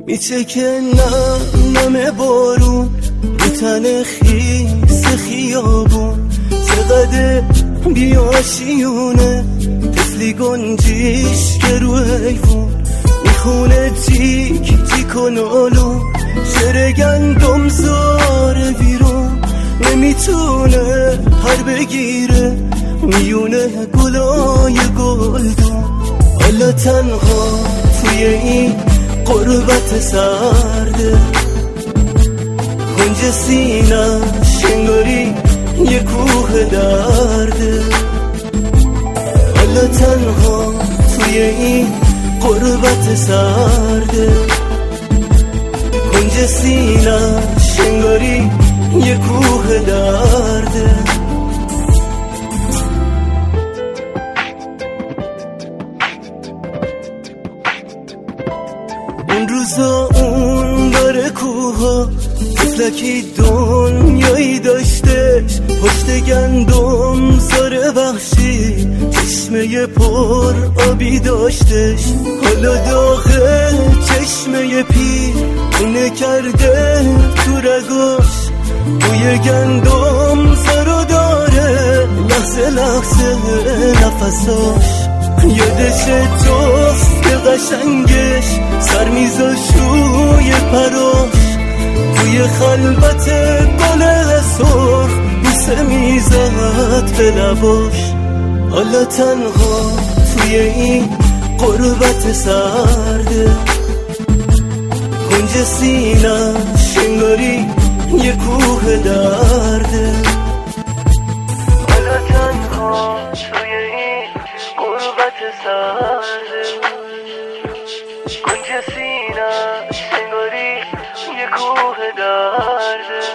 میچکه نم بارون رو تن خیس خیابون، چقدر بیاشیونه طفلی گنجیش که رو حیفون، میخونه تیک تیک و نالون، شعر گندم زاره بیرون، نمیتونه پر بگیره میونه گلای گلدون. حالا تنها توی این غربت سرده، کنج سینه‌ش انگاری یه کوه درده. حالا تنها توی این غربت سرده، کنج سینه‌ش انگاری یه کوه درده. اون روزا اون داره کوها طفلکی دنیایی داشتش، پشت گندم زاره بخشی چشمه پر آبی داشتش. حالا داخل چشمه پیر اونه کرده تو رگاش، بوی گندم زارو داره لحظه لحظه نفساش. یادش جست قشنگش سر میزاش روی پراش، توی خلوت گل سرخ بوسه میزد به لباش. حالا تنها توی این غربت سرده، کنج سینه‌ش انگاری یه کوه درده. حالا تنها توی این غربت سرده، کنج سینه‌ش انگاری یه کوه درده.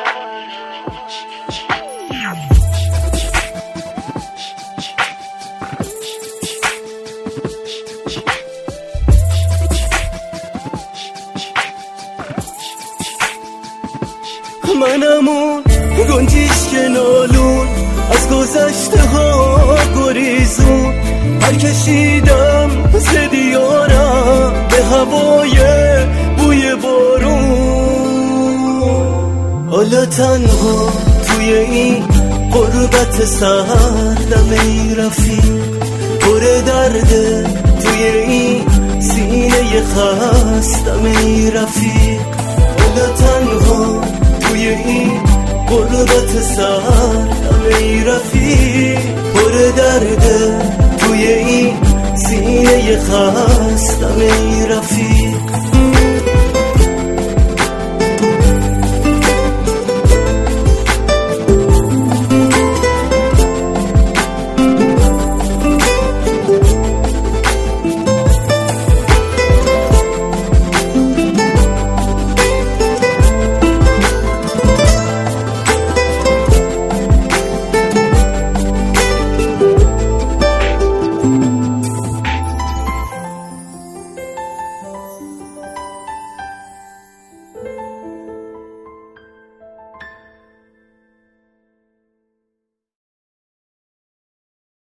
منم اون گنجیش که نالون، از گذشته ها گریزون، پر کشیدم ز دیارم به هوای بوی بارون. حالا تنها توی این غربت سردم ای رفیق، پر درده توی این سینه خستم ای رفیق. حالا تنها توی این غربت سردم ای رفیق، پر درده توی این سینه خستم ای رفیق.